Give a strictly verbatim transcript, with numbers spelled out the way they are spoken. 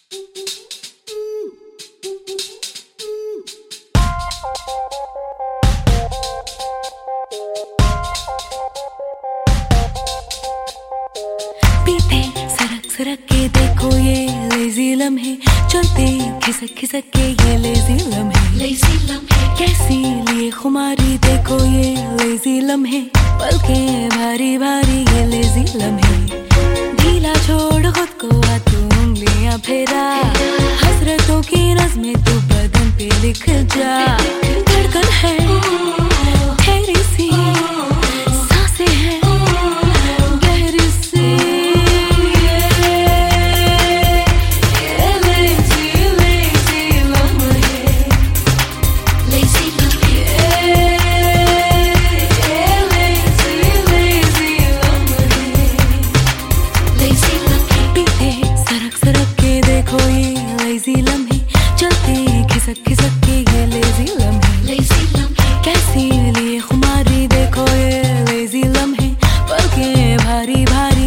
पीते सरक सरक के देखो ये लेजी लम्हे, चलते खिसक खिसक के ये लेजी लम्हे, लेजी लम्हे कैसी लिए खुमारी देखो ये लेजी लम्हे, पलकें भारी भारी ये लेजी लम्हे, ढीला छोड़ खुद को आ तू उंगलियां फेरा, हसरतों की नज़्में तू बदन पे लिख जा, धड़कन है ठहरी सी, सांसें हैं गहरी सी, ये लेजी लेजी लम्हे, लेजी लम्हे, ये लेजी लेजी लम्हे, लेजी लम्हे, पीते सरक सरक के देखो ये लेजी लम्हे, चलते खिसक खिसक के ये लेजी लम्हे, लेजी लम्हे कैसी लिए खुमारी देखो ये लेजी लम्हे, पलकें भारी भारी